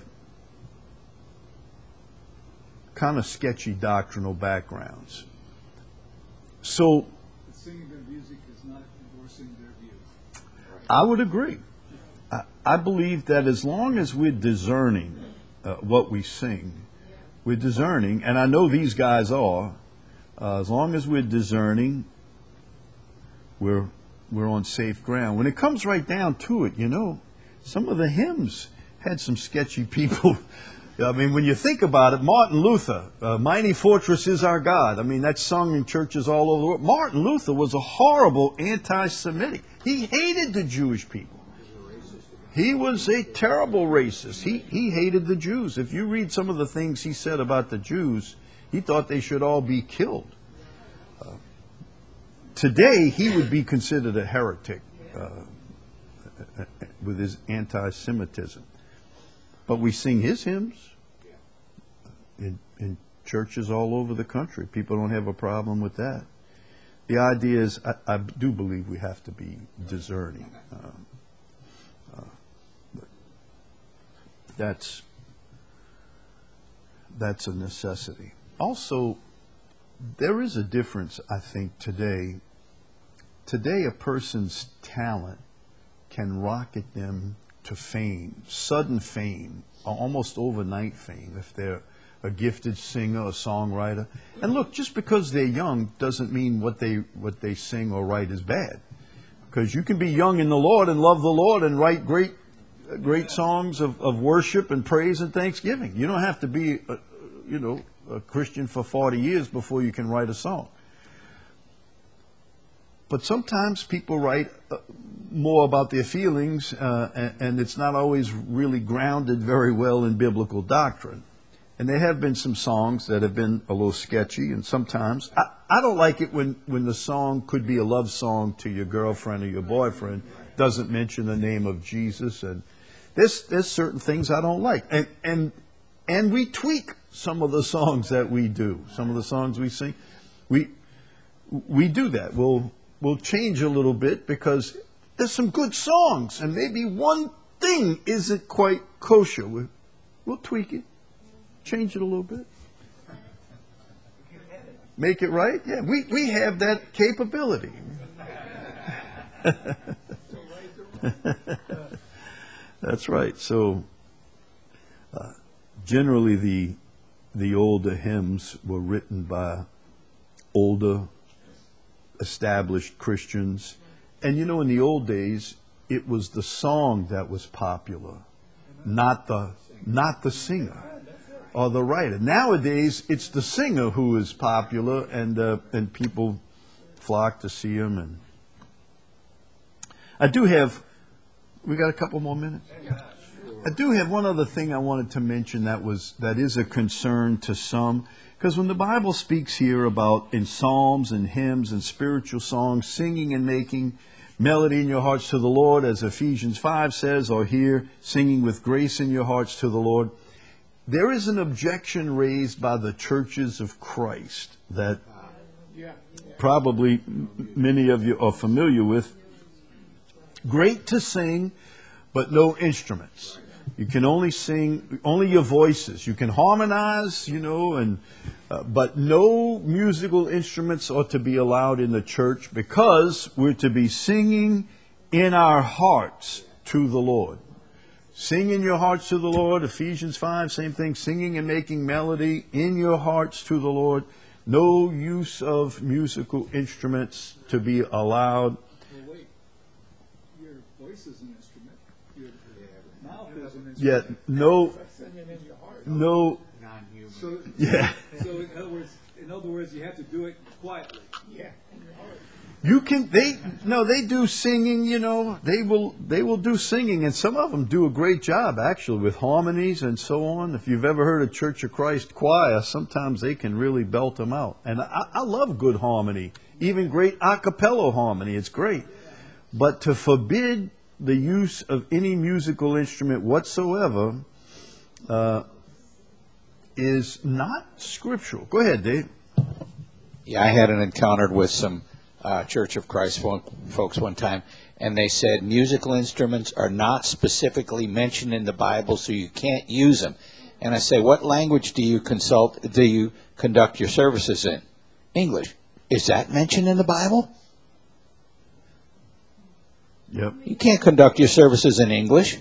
kind of sketchy doctrinal backgrounds. So, Singing their music is not endorsing their views. I would agree. I, I believe that as long as we're discerning uh, what we sing, we're discerning, and I know these guys are. Uh, as long as we're discerning, we're we're on safe ground. When it comes right down to it, you know, some of the hymns had some sketchy people. I mean, when you think about it, Martin Luther, uh, "Mighty Fortress is Our God." I mean, that's sung in churches all over the world. Martin Luther was a horrible anti-Semitic. He hated the Jewish people. He was a terrible racist. He he hated the Jews. If you read some of the things he said about the Jews, he thought they should all be killed. Uh, today, he would be considered a heretic uh, with his anti-Semitism. But we sing his hymns in, in churches all over the country. People don't have a problem with that. The idea is, I, I do believe we have to be discerning. Um, That's that's a necessity. Also, there is a difference, I think, today. Today, a person's talent can rocket them to fame, sudden fame, almost overnight fame, if they're a gifted singer or songwriter. And look, just because they're young doesn't mean what they what they sing or write is bad. Because you can be young in the Lord and love the Lord and write great great songs of, of worship and praise and thanksgiving. You don't have to be, a, you know, a Christian for forty years before you can write a song. But sometimes people write uh, more about their feelings, uh, and, and it's not always really grounded very well in biblical doctrine. And there have been some songs that have been a little sketchy, and sometimes I, I don't like it when, when the song could be a love song to your girlfriend or your boyfriend, doesn't mention the name of Jesus, and There's, there's certain things I don't like. And, and, and we tweak some of the songs that we do, some of the songs we sing. We, we do that. We'll, we'll change a little bit because there's some good songs, and maybe one thing isn't quite kosher. We'll, we'll tweak it, change it a little bit. Make it right? Yeah, we, we have that capability. That's right. So uh, generally the the older hymns were written by older established Christians. And you know, in the old days, it was the song that was popular, not the not the singer or the writer. Nowadays, it's the singer who is popular, and uh, and people flock to see him. And I do have, we got a couple more minutes? I do have one other thing I wanted to mention that was that is a concern to some. Because when the Bible speaks here about in psalms and hymns and spiritual songs, singing and making melody in your hearts to the Lord, as Ephesians five says, or here, singing with grace in your hearts to the Lord, there is an objection raised by the churches of Christ that probably many of you are familiar with. Great to sing, but no instruments. You can only sing, only your voices. You can harmonize, you know, and uh, but no musical instruments are to be allowed in the church, because we're to be singing in our hearts to the Lord. Sing in your hearts to the Lord, Ephesians five, same thing, singing and making melody in your hearts to the Lord. No use of musical instruments to be allowed. Well, wait. Your voice is an instrument. Your mouth is an instrument. Yet no, no, So, yeah. so in other words, in other words, you have to do it quietly. You can, they, no, they do singing, you know, they will, they will do singing, and some of them do a great job, actually, with harmonies and so on. If you've ever heard a Church of Christ choir, sometimes they can really belt them out. And I, I love good harmony, even great a cappella harmony, it's great. But to forbid the use of any musical instrument whatsoever uh, is not scriptural. Go ahead, Dave. Yeah, I had an encounter with some uh, Church of Christ fo- folks one time, and they said musical instruments are not specifically mentioned in the Bible, so you can't use them. And I say, what language do you consult? Do you conduct your services in? English. Is that mentioned in the Bible? Yep. You can't conduct your services in English.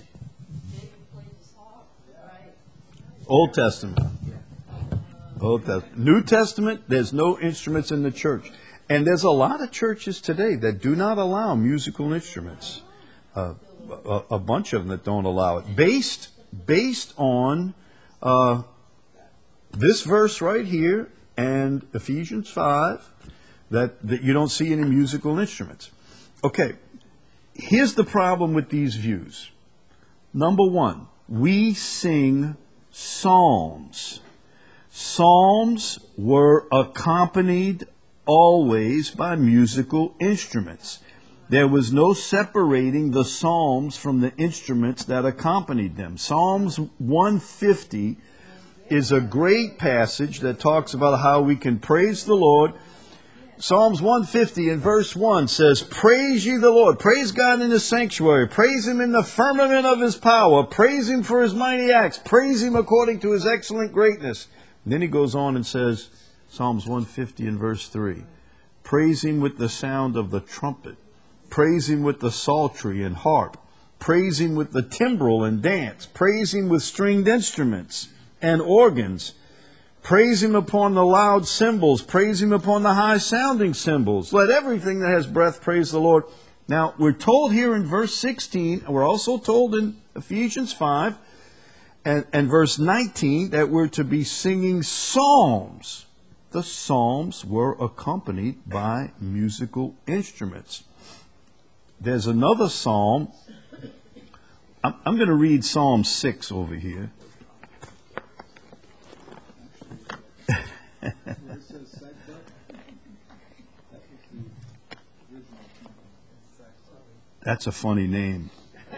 Old Testament. Old Testament. New Testament, there's no instruments in the church. And there's a lot of churches today that do not allow musical instruments. Uh, a, a bunch of them that don't allow it. Based, based on uh, this verse right here and Ephesians five, that, that you don't see any musical instruments. Okay, here's the problem with these views. Number one, we sing psalms. Psalms were accompanied always by musical instruments. There was no separating the psalms from the instruments that accompanied them. Psalms one fifty is a great passage that talks about how we can praise the Lord. Psalms one fifty in verse one says, "Praise ye the Lord, praise God in his sanctuary, praise him in the firmament of his power, praise him for his mighty acts, praise him according to his excellent greatness." And then he goes on and says, Psalms one fifty in verse three, "Praise him with the sound of the trumpet, praise him with the psaltery and harp, praise him with the timbrel and dance, praise him with stringed instruments and organs, praise him upon the loud cymbals, praise him upon the high sounding cymbals. Let everything that has breath praise the Lord." Now, we're told here in verse sixteen, and we're also told in Ephesians five and, and verse nineteen, that we're to be singing psalms. The psalms were accompanied by musical instruments. There's another psalm. I'm, I'm going to read Psalm six over here. Where it says sackbut, that was the original. That's a funny name.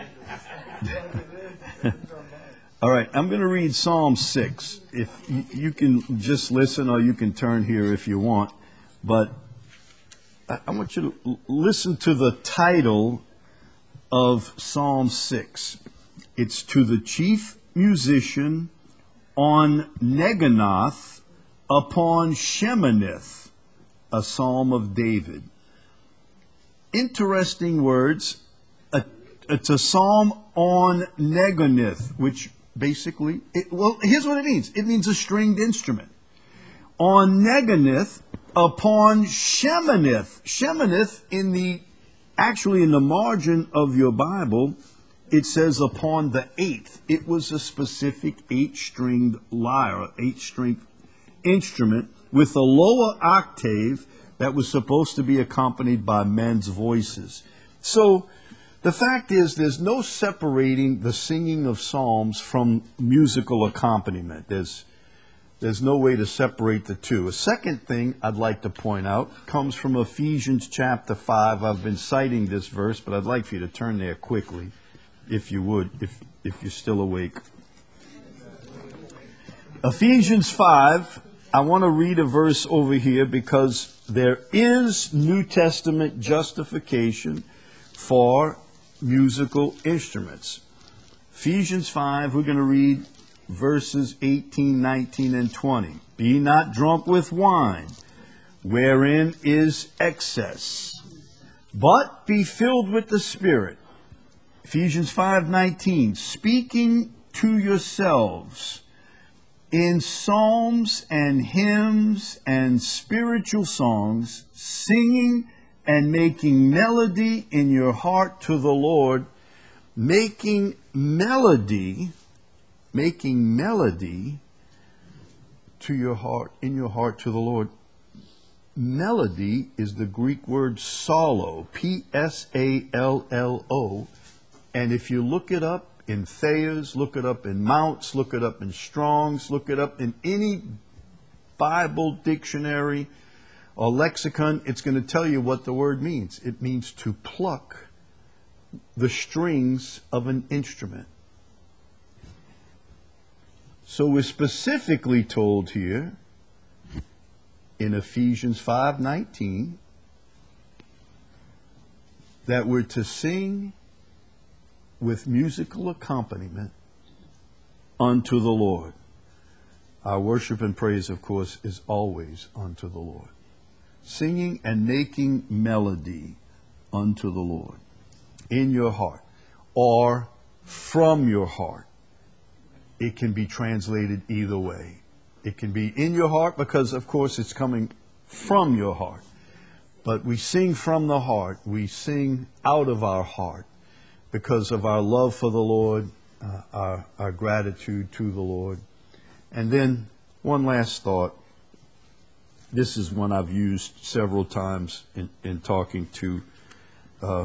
All right, I'm going to read Psalm six. If you, you can just listen, or you can turn here if you want. But I, I want you to l- listen to the title of Psalm six. It's "To the chief musician on Neganoth upon Shemanith, a psalm of David." Interesting words. A, it's a psalm on Neganoth, which basically, it, well, here's what it means. It means a stringed instrument. On Neganoth, upon Sheminith. Sheminith, in the, actually in the margin of your Bible, it says upon the eighth. It was a specific eight-stringed lyre, eight-stringed instrument with a lower octave that was supposed to be accompanied by men's voices. So the fact is, there's no separating the singing of psalms from musical accompaniment. There's, there's no way to separate the two. A second thing I'd like to point out comes from Ephesians chapter five. I've been citing this verse, but I'd like for you to turn there quickly, if you would, if, if you're still awake. Ephesians five, I want to read a verse over here because there is New Testament justification for musical instruments. Ephesians five, we're going to read verses eighteen, nineteen, and twenty. Be not drunk with wine, wherein is excess, but be filled with the Spirit. Ephesians five nineteen, speaking to yourselves in psalms and hymns and spiritual songs, singing and making melody in your heart to the Lord, making melody, making melody to your heart, in your heart to the Lord. Melody is the Greek word psallo, P S A L L O, and if you look it up in Thayer's, look it up in Mounts, look it up in Strong's, look it up in any Bible dictionary or lexicon, it's going to tell you what the word means. It means to pluck the strings of an instrument. So we're specifically told here in Ephesians five nineteen that we're to sing with musical accompaniment unto the Lord. Our worship and praise, of course, is always unto the Lord. Singing and making melody unto the Lord in your heart or from your heart. It can be translated either way. It can be in your heart because, of course, it's coming from your heart. But we sing from the heart. We sing out of our heart because of our love for the Lord, uh, our, our gratitude to the Lord. And then one last thought. This is one I've used several times in, in talking to uh,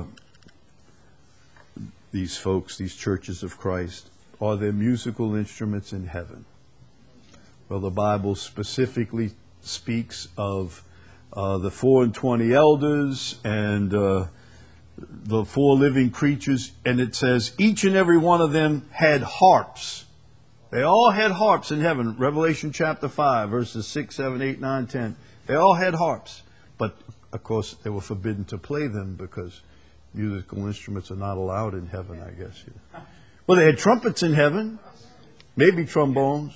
these folks, these churches of Christ. Are there musical instruments in heaven? Well, the Bible specifically speaks of uh, the four and twenty elders and uh, the four living creatures, and it says each and every one of them had harps. They all had harps in heaven. Revelation chapter five, verses six, seven, eight, nine, ten. They all had harps. But, of course, they were forbidden to play them because musical instruments are not allowed in heaven, I guess. Well, they had trumpets in heaven. Maybe trombones.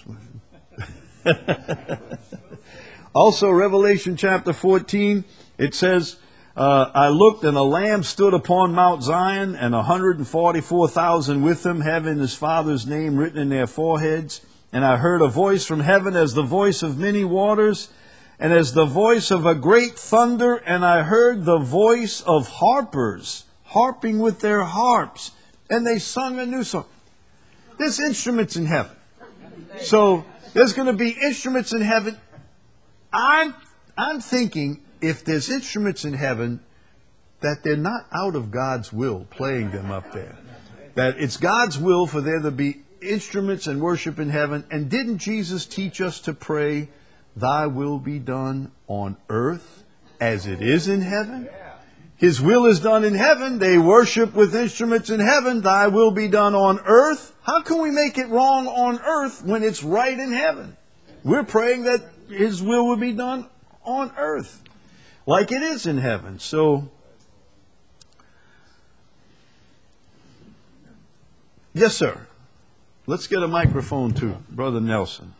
Also, Revelation chapter fourteen, it says, uh, I looked, and a lamb stood upon Mount Zion, and one hundred forty-four thousand with him, having his Father's name written in their foreheads. And I heard a voice from heaven as the voice of many waters, and as the voice of a great thunder, and I heard the voice of harpers, harping with their harps, and they sung a new song. There's instruments in heaven. So there's going to be instruments in heaven. I'm, I'm thinking if there's instruments in heaven, that they're not out of God's will playing them up there. That it's God's will for there to be instruments and worship in heaven. And didn't Jesus teach us to pray, thy will be done on earth as it is in heaven? His will is done in heaven. They worship with instruments in heaven. Thy will be done on earth. How can we make it wrong on earth when it's right in heaven? We're praying that His will will be done on earth like it is in heaven. So, yes, sir. Let's get a microphone to Brother Nelson.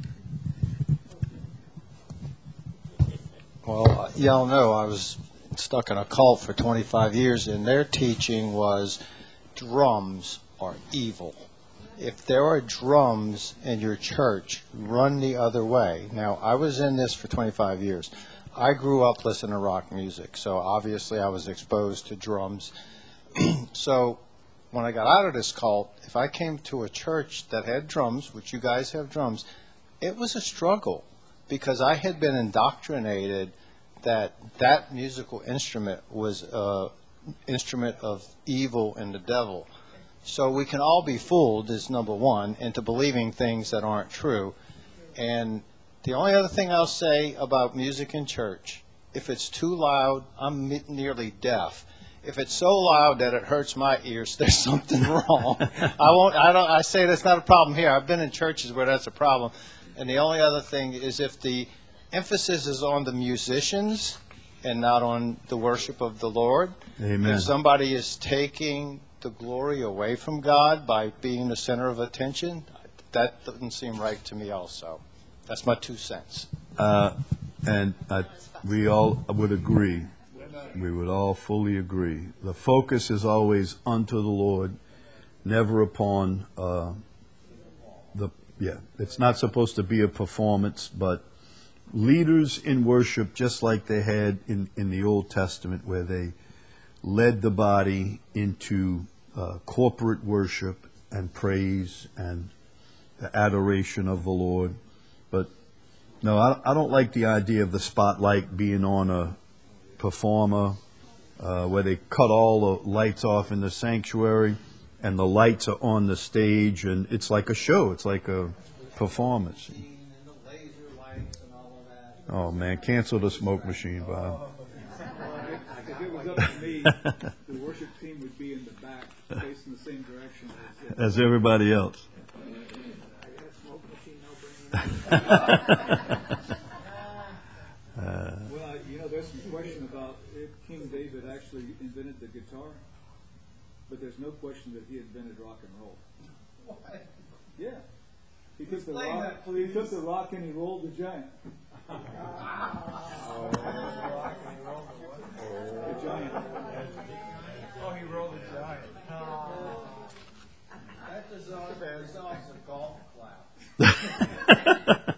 Well, y'all know I was stuck in a cult for twenty-five years, and their teaching was drums are evil. If there are drums in your church, run the other way. Now, I was in this for twenty-five years. I grew up listening to rock music, so obviously I was exposed to drums. So when I got out of this cult, if I came to a church that had drums, which you guys have drums, it was a struggle because I had been indoctrinated that that musical instrument was an instrument of evil and the devil. So we can all be fooled, is number one, into believing things that aren't true. And the only other thing I'll say about music in church, if it's too loud, I'm nearly deaf. If it's so loud that it hurts my ears, there's something wrong. I won't. I don't. I say that's not a problem here. I've been in churches where that's a problem. And the only other thing is if the emphasis is on the musicians and not on the worship of the Lord. Amen. If somebody is taking the glory away from God by being the center of attention, that doesn't seem right to me also. That's my two cents. Uh, and I, we all would agree. We would all fully agree. The focus is always unto the Lord, never upon uh, the, yeah, it's not supposed to be a performance, but leaders in worship, just like they had in, in the Old Testament, where they led the body into uh, corporate worship and praise and the adoration of the Lord. But no, I, I don't like the idea of the spotlight being on a performer, uh, where they cut all the lights off in the sanctuary and the lights are on the stage, and it's like a show. It's like a performance. Oh man, cancel the smoke machine, Bob. If it was up to me, the worship team would be in the back, facing the same direction as, As everybody else. uh, well, you know, there's some question about if King David actually invented the guitar, but there's no question that he invented rock and roll. What? Yeah. He took the rock, that, he took the rock and he rolled the giant. The giant. Oh, he rolled the giant. That deserves a golf clap.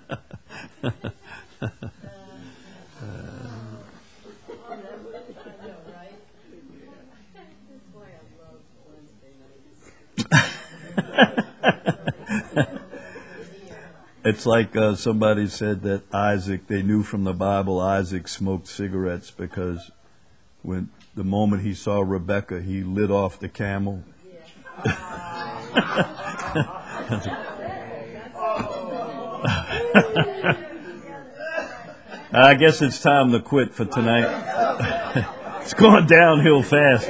It's like uh, somebody said that Isaac, they knew from the Bible, Isaac smoked cigarettes because when the moment he saw Rebecca, he lit off the camel. I guess it's time to quit for tonight. It's going downhill fast.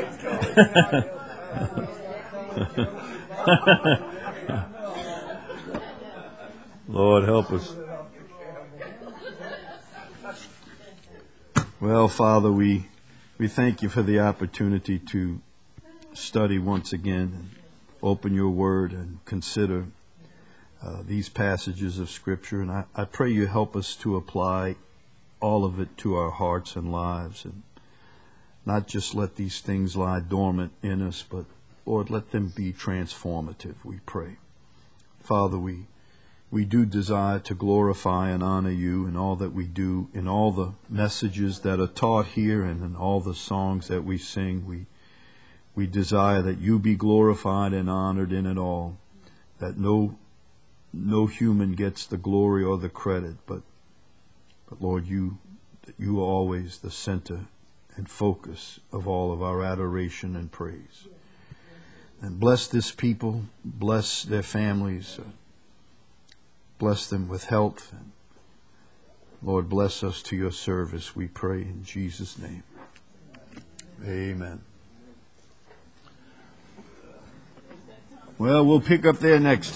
Lord, help us. Well, Father, we we thank you for the opportunity to study once again and open your word and consider uh, these passages of Scripture. And I, I pray you help us to apply all of it to our hearts and lives and not just let these things lie dormant in us, but, Lord, let them be transformative, we pray. Father, we We do desire to glorify and honor you in all that we do, in all the messages that are taught here and in all the songs that we sing. We we desire that you be glorified and honored in it all, that no no human gets the glory or the credit, but but Lord, you that you are always the center and focus of all of our adoration and praise. And bless this people, bless their families. Uh, Bless them with health. And Lord, bless us to your service, we pray in Jesus' name. Amen. Well, we'll pick up there next time.